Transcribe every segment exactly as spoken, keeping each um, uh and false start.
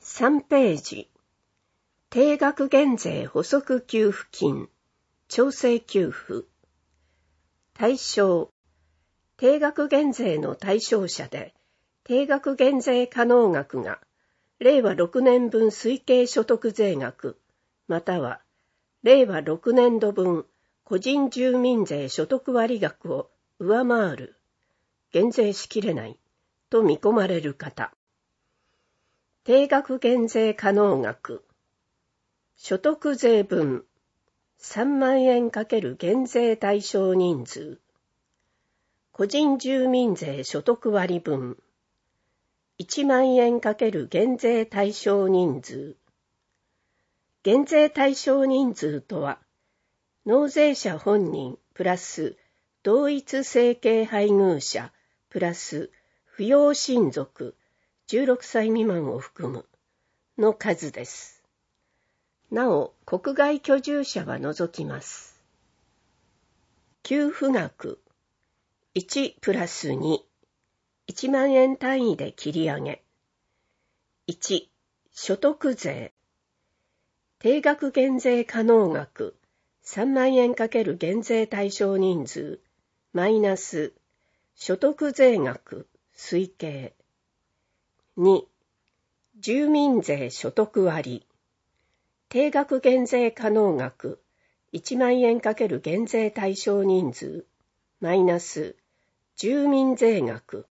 さんページ、定額減税補足給付金、調整給付。対象、定額減税の対象者で、定額減税可能額が、れいわろくねんぶん推計所得税額、または、れいわろくねんどぶん個人住民税所得割額を上回る、減税しきれないと見込まれる方。定額減税可能額、所得税分さんまんえん×減税対象人数、個人住民税所得割分いちまんえん×減税対象人数。減税対象人数とは、納税者本人プラス同一生計配偶者プラス扶養親族じゅうろくさい未満を含むの数です。なお、国外居住者は除きます。給付額いちプラスに、いちまんえん単位で切り上げ。いち、所得税。定額減税可能額さんまんえん×減税対象人数マイナス所得税額推計。に、住民税所得割。定額減税可能額いちまんえん×減税対象人数マイナス住民税額。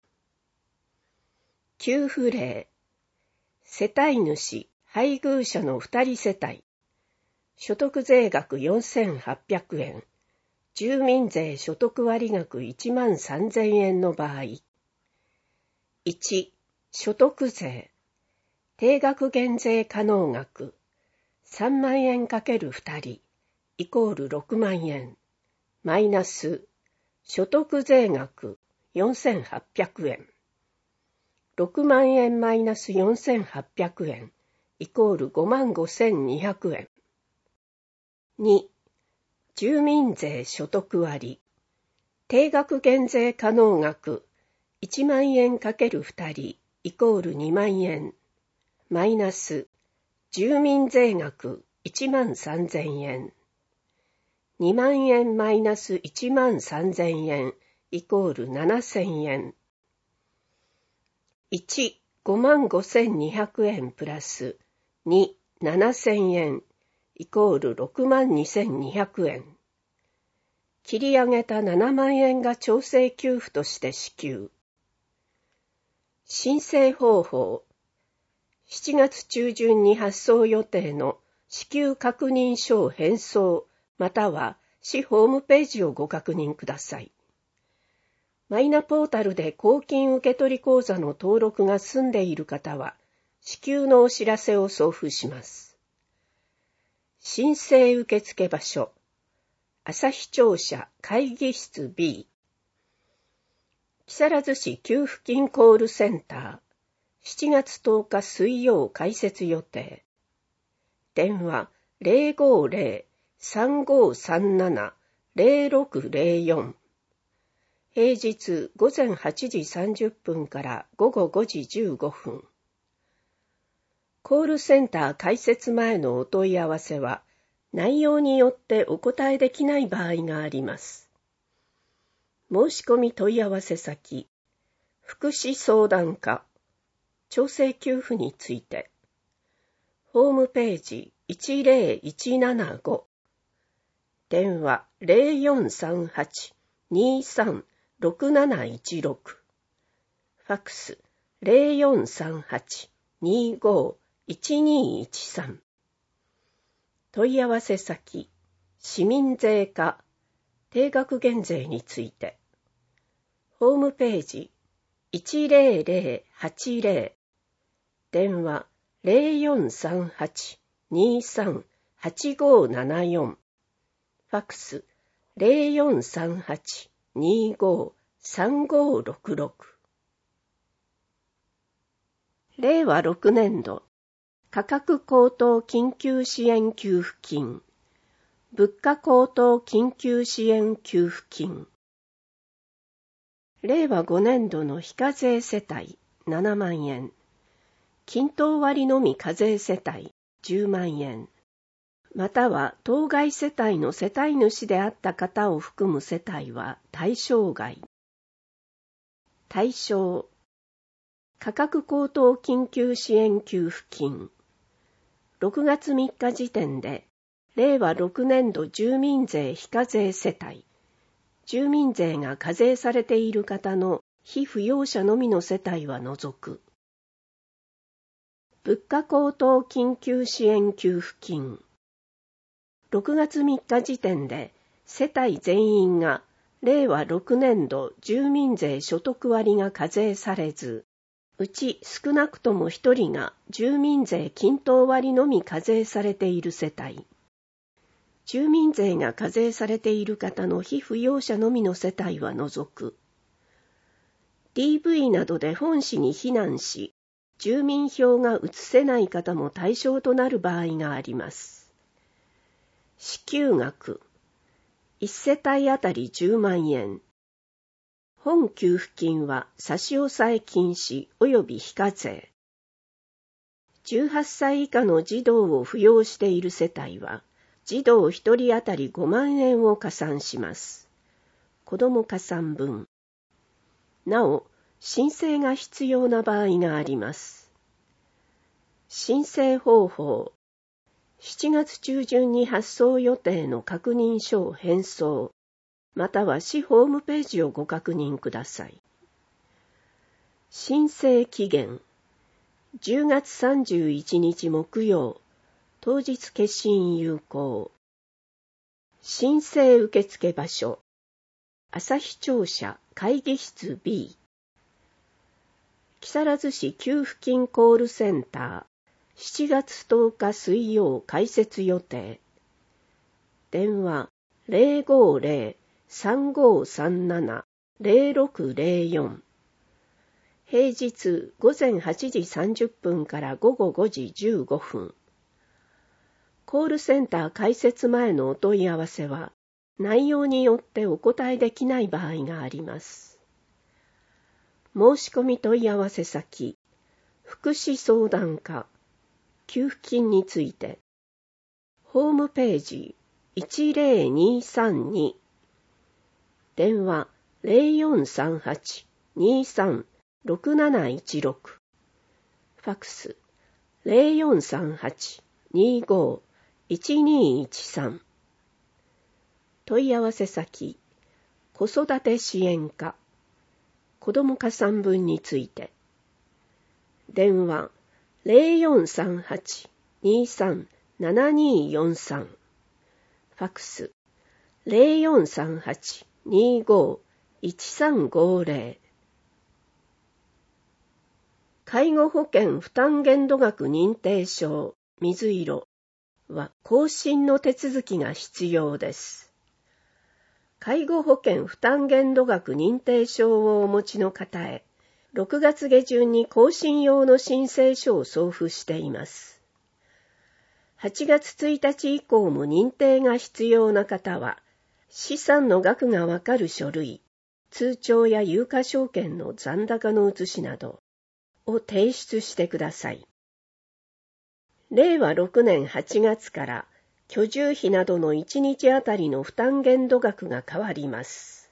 給付例、世帯主配偶者のふたり世帯、所得税額よんせんはっぴゃくえん、住民税所得割額いちまんさんぜんえんの場合。いち、所得税。定額減税可能額さんまんえん×ふたりイコールろくまんえんマイナス所得税額よんせんはっぴゃくえん。ろくまんえんマイナスよんせんはっぴゃくえんイコールごまんごせんにひゃくえん。に、住民税所得割。定額減税可能額いちまんえん×ふたりイコールにまんえんマイナス住民税額いちまんさんぜんえん。にまんえんマイナスいちまんさんぜんえんイコールななせんえん。いち、ごまんごせんにひゃくえんプラスに、ななせんえんイコールろくまんにせんにひゃくえん。切り上げたななまんえんが調整給付として支給。申請方法。しちがつちゅうじゅんに発送予定の支給確認書を返送または市ホームページをご確認ください。マイナポータルで公金受取口座の登録が済んでいる方は支給のお知らせを送付します。申請受付場所。旭庁舎会議室 B。木更津市給付金コールセンター。しちがつとおか水曜開設予定。電話 ゼロごゼロ さんごさんなな ゼロろくゼロよん。平日ごぜんはちじさんじゅっぷんからごごごじじゅうごふん。コールセンター開設前のお問い合わせは、内容によってお答えできない場合があります。申し込み問い合わせ先、福祉相談課、調整給付について、ホームページいちぜろいちななご、電話ゼロよんさんはち にさんろくなないちろく、ファックスゼロよんさんはち にごいちにいちさん、問い合わせ先、市民税課、定額減税について、ホームページいちぜろぜろはちぜろ、電話ゼロよんさんはち にさんはちごななよん、ファックスゼロよんさんはち にごさんごろくろく。れいわろくねんど価格高騰緊急支援給付金、物価高騰緊急支援給付金。れいわごねんどの非課税世帯ななまんえん、 均等割のみ課税世帯じゅうまんえん、または当該世帯の世帯主であった方を含む世帯は対象外。対象、価格高騰緊急支援給付金。ろくがつみっか時点で、れいわろくねんど住民税非課税世帯、住民税が課税されている方の被扶養者のみの世帯は除く。物価高騰緊急支援給付金。ろくがつみっか時点で世帯全員がれいわろくねんど住民税所得割が課税されず、うち少なくともひとりが住民税均等割のみ課税されている世帯、住民税が課税されている方の被扶養者のみの世帯は除く。ディーブイ などで本市に避難し、住民票が移せない方も対象となる場合があります。支給額、いち世帯あたりじゅうまんえん。本給付金は差し押さえ禁止及び非課税。じゅうはっさい以下の児童を扶養している世帯は、児童ひとりあたりごまんえんを加算します。子ども加算分。なお、申請が必要な場合があります。申請方法。しちがつ中旬に発送予定の確認書を返送、または市ホームページをご確認ください。申請期限。じゅうがつさんじゅういちにち木曜、当日消印有効。申請受付場所。旭庁舎会議室 B。木更津市給付金コールセンター。しちがつとおか水曜開設予定。電話 ゼロごゼロ さんごさんなな ゼロろくゼロよん。平日ごぜんはちじさんじゅっぷんからごごごじじゅうごふん。コールセンター開設前のお問い合わせは、内容によってお答えできない場合があります。申し込み問い合わせ先、福祉相談課、給付金について、ホームページいちゼロにさんに、電話ゼロよんさんはち にさんろくなないちろく、ファクスゼロよんさんはち にご いちにいちさん、問い合わせ先、子育て支援課、子ども加算分について、電話ゼロよんさんはち にさんななによんさん、ファクスゼロよんさんはち にご いちさんごゼロ。介護保険負担限度額認定証水色は更新の手続きが必要です。介護保険負担限度額認定証をお持ちの方へ、ろくがつ下旬に更新用の申請書を送付しています。はちがつついたち以降も認定が必要な方は、資産の額がわかる書類、通帳や有価証券の残高の写しなどを提出してください。れいわろくねんはちがつから居住費などのいちにちあたりの負担限度額が変わります。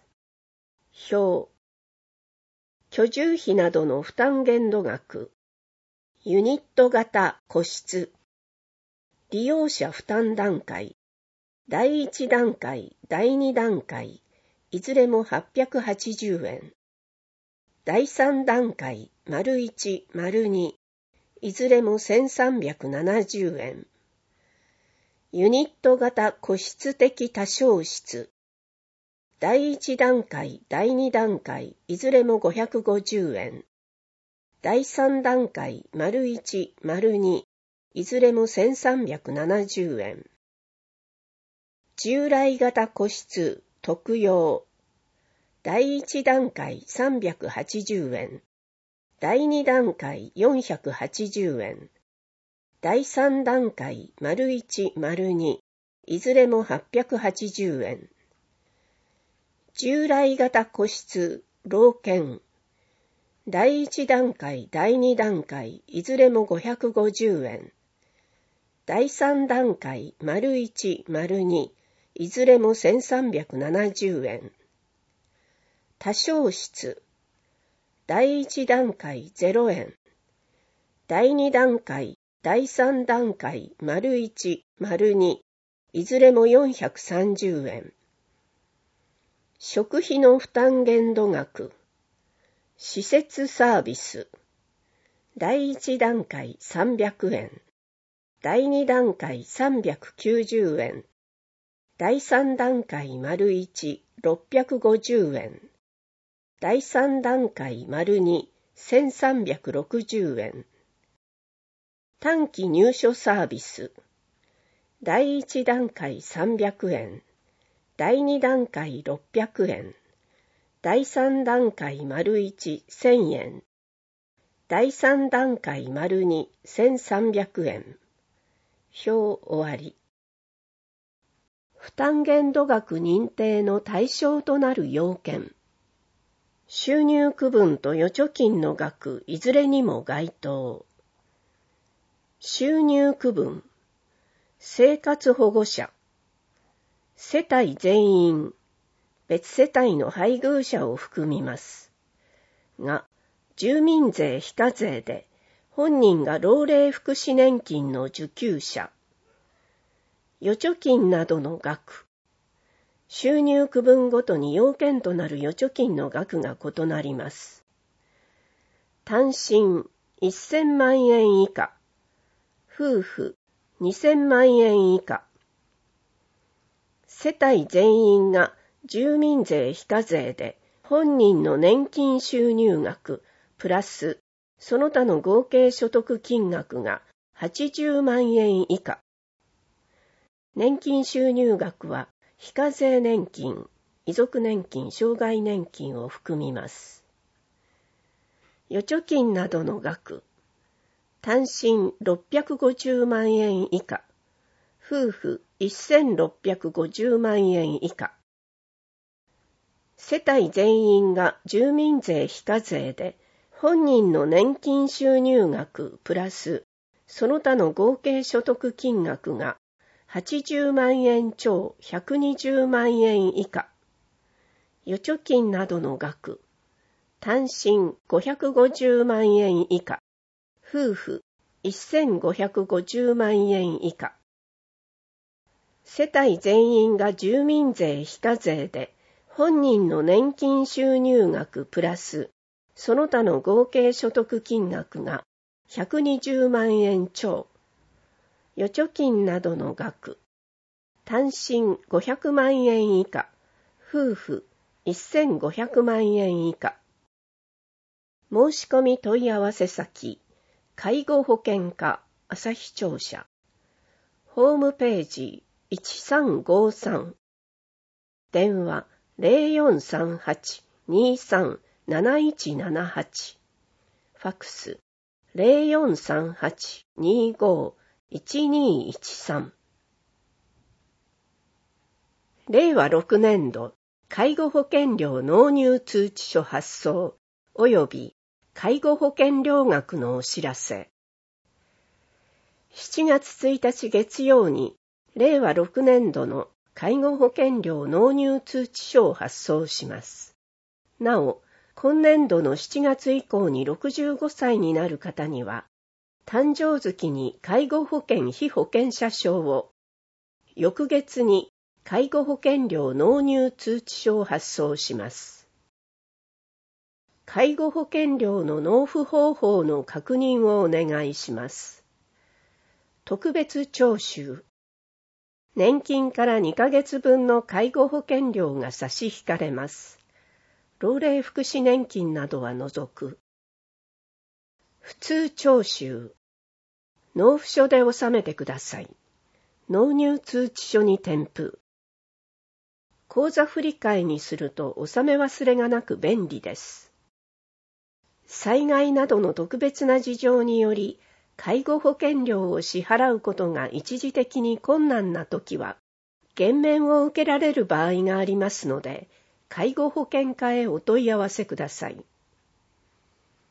表。居住費などの負担限度額。ユニット型個室。利用者負担段階。だいいち段階、だいに段階、いずれもはっぴゃくはちじゅうえん。だいさん段階、丸いち、丸に、いずれもせんさんびゃくななじゅうえん。ユニット型個室的多床室。だいいち段階、だいに段階、いずれもごひゃくごじゅうえん。だいさん段階、丸いち、丸に、いずれもせんさんびゃくななじゅうえん。従来型個室特用。だいいち段階さんびゃくはちじゅうえん。だいに段階よんひゃくはちじゅうえん。だいさん段階丸いち、丸に、いずれもはっぴゃくはちじゅうえん。従来型個室老犬。 第一段階、第二段階、いずれもごひゃくごじゅうえん。第三段階、丸いち、丸に、いずれもせんさんびゃくななじゅうえん。多少室。第一段階ゼロえん。第二段階、第三段階、丸いち、丸に、いずれもよんひゃくさんじゅうえん。食費の負担限度額。施設サービス。第一段階さんびゃくえん。第二段階さんびゃくきゅうじゅうえん。第三段階丸いち、ろっぴゃくごじゅうえん。第三段階丸に、せんさんびゃくろくじゅうえん。短期入所サービス。第一段階さんびゃくえん。第二段階ろっぴゃくえん。第三段階丸いち、せんえん。第三段階丸に、せんさんびゃくえん。表終わり。負担限度額認定の対象となる要件。収入区分と預貯金の額いずれにも該当。収入区分。生活保護者。世帯全員。別世帯の配偶者を含みます。が、住民税非課税で、本人が老齢福祉年金の受給者。預貯金などの額。収入区分ごとに要件となる預貯金の額が異なります。単身せんまんえん以下。夫婦にせんまんえん以下。世帯全員が住民税非課税で本人の年金収入額プラスその他の合計所得金額がはちじゅうまんえん以下。年金収入額は非課税年金、遺族年金、障害年金を含みます。預貯金などの額。単身ろっぴゃくごじゅうまんえん以下。夫婦せんろっぴゃくごじゅうまんえん以下。世帯全員が住民税非課税で、本人の年金収入額プラス、その他の合計所得金額がはちじゅうまんえん超ひゃくにじゅうまんえん以下。預貯金などの額。単身ごひゃくごじゅうまんえん以下。夫婦せんごひゃくごじゅうまんえん以下。世帯全員が住民税非課税で、本人の年金収入額プラス、その他の合計所得金額がひゃくにじゅうまんえん超。預貯金などの額。単身ごひゃくまんえん以下。夫婦せんごひゃくまんえん以下。申し込み問い合わせ先。介護保険課朝日庁舎。ホームページいちさんごさん。電話ゼロよんさんはち にさん なないちななはち。ファックスゼロよんさんはち にご いちにいちさん。れいわろくねんど介護保険料納入通知書発送及び介護保険料額のお知らせ。しちがつついたち月曜にれいわろくねんどの介護保険料納入通知書を発送します。なお、今年度のしちがつ以降にろくじゅうごさいになる方には、誕生月に介護保険被保険者証を、翌月に介護保険料納入通知書を発送します。介護保険料の納付方法の確認をお願いします。特別徴収。年金からにかげつぶんの介護保険料が差し引かれます。老齢福祉年金などは除く。普通徴収。納付書で納めてください。納入通知書に添付。口座振替にすると納め忘れがなく便利です。災害などの特別な事情により、介護保険料を支払うことが一時的に困難なときは、減免を受けられる場合がありますので、介護保険課へお問い合わせください。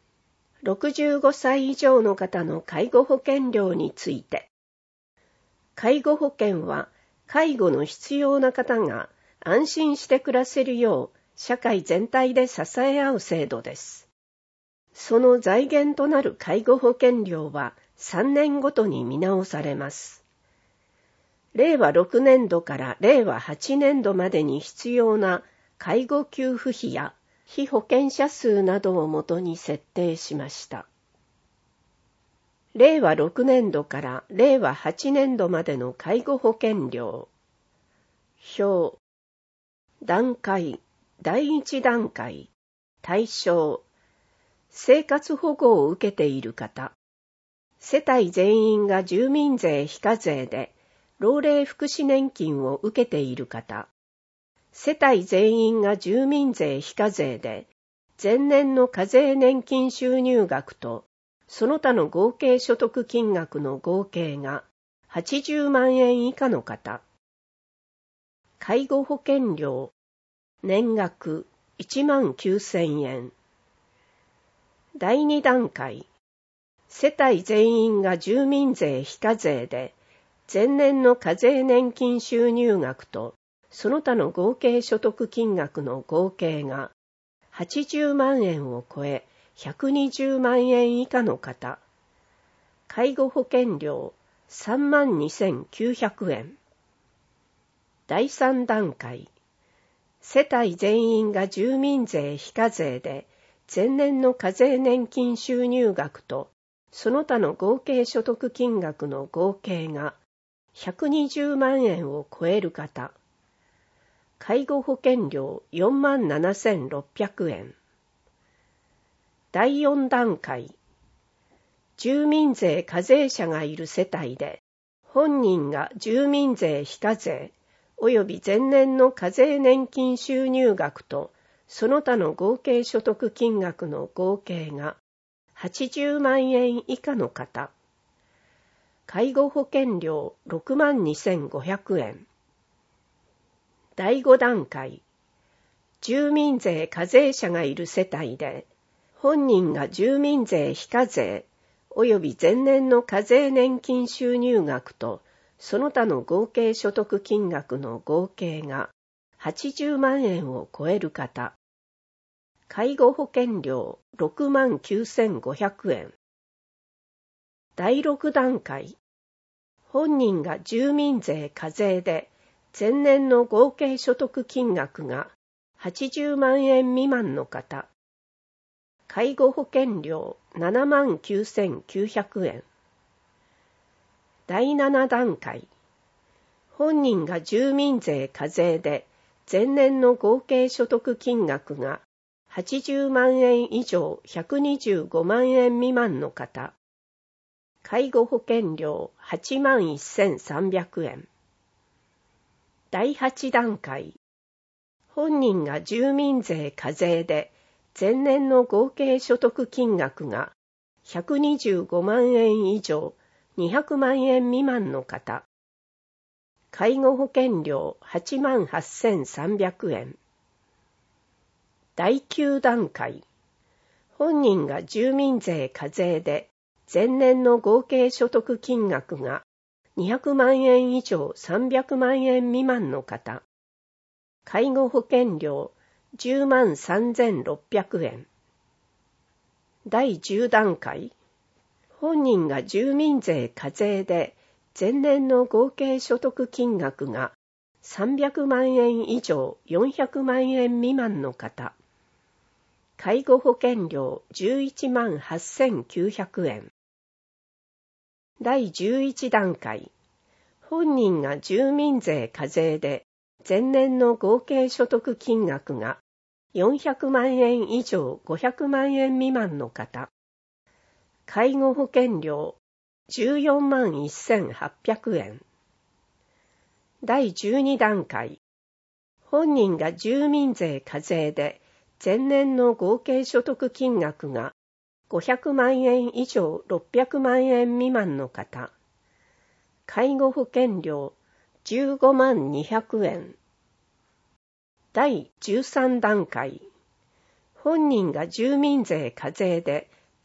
ろくじゅうごさい以上の方の介護保険料について。介護保険は、介護の必要な方が安心して暮らせるよう、社会全体で支え合う制度です。その財源となる介護保険料はさんねんごとに見直されます。れいわろくねんどかられいわはちねんどまでに必要な介護給付費や被保険者数などをもとに設定しました。れいわろくねんどかられいわはちねんどまでの介護保険料。表。段階、だいいち段階、対象。生活保護を受けている方。世帯全員が住民税非課税で、老齢福祉年金を受けている方。世帯全員が住民税非課税で、前年の課税年金収入額と、その他の合計所得金額の合計がはちじゅうまんえん以下の方。介護保険料、年額いちまんきゅうせんえん。だいに段階、世帯全員が住民税非課税で、前年の課税年金収入額と、その他の合計所得金額の合計がはちじゅうまんえんを超え、ひゃくにじゅうまんえん以下の方。介護保険料さんまんにせんきゅうひゃくえん。だいさん段階、世帯全員が住民税非課税で、前年の課税年金収入額と、その他の合計所得金額の合計がひゃくにじゅうまんえんを超える方。介護保険料よんまんななせんろっぴゃくえん。だいよん段階、住民税課税者がいる世帯で、本人が住民税非課税及び前年の課税年金収入額とその他の合計所得金額の合計がはちじゅうまんえん以下の方。介護保険料ろくまんにせんごひゃくえん。だいご段階、住民税課税者がいる世帯で、本人が住民税非課税及び前年の課税年金収入額とその他の合計所得金額の合計がはちじゅうまんえんを超える方。介護保険料ろくまんきゅうせんごひゃくえん。だいろく段階、本人が住民税課税で前年の合計所得金額がはちじゅうまんえん未満の方。介護保険料ななまんきゅうせんきゅうひゃくえん。だいなな段階、本人が住民税課税で前年の合計所得金額がはちじゅうまんえん以上ひゃくにじゅうごまんえん未満の方。介護保険料はちまんせんさんびゃくえん。だいはち段階、本人が住民税課税で前年の合計所得金額がひゃくにじゅうごまんえん以上にひゃくまんえん未満の方。介護保険料はちまんはっせんさんびゃくえん。だいきゅう段階、本人が住民税課税で前年の合計所得金額がにひゃくまんえん以上さんびゃくまんえん未満の方。介護保険料じゅうまんさんぜんろっぴゃくえん。だいじゅう段階、本人が住民税課税で前年の合計所得金額がさんびゃくまんえん以上よんひゃくまんえん未満の方。介護保険料じゅういちまんはっせんきゅうひゃくえん。だいじゅういち段階、本人が住民税課税で前年の合計所得金額がよんひゃくまんえん以上ごひゃくまんえん未満の方。介護保険料じゅうよんまんせんはっぴゃくえん。だいじゅうに段階、本人が住民税課税で前年の合計所得金額がごひゃくまんえん以上ろっぴゃくまんえん未満の方。介護保険料じゅうごまんにひゃくえん。だいじゅうさん段階、本人が住民税課税で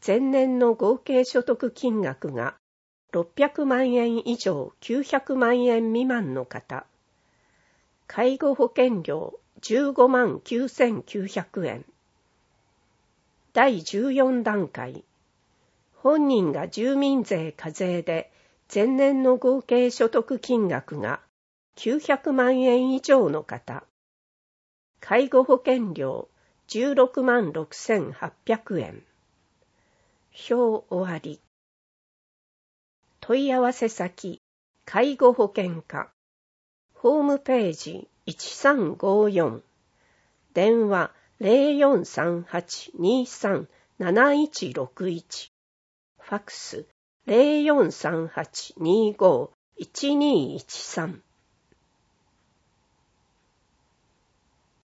前年の合計所得金額がろっぴゃくまんえん以上きゅうひゃくまんえん未満の方、介護保険料じゅうごまんきゅうせんきゅうひゃくえん。だいじゅうよん段階、本人が住民税課税で前年の合計所得金額がきゅうひゃくまんえん以上の方、介護保険料じゅうろくまんろくせんはっぴゃくえん。表終わり。問い合わせ先、介護保険課。ホームページいちさんごよん。電話ゼロよんさんはちにさんなないちろくいち。ファックスゼロよんさんはちにごいちにいちさん。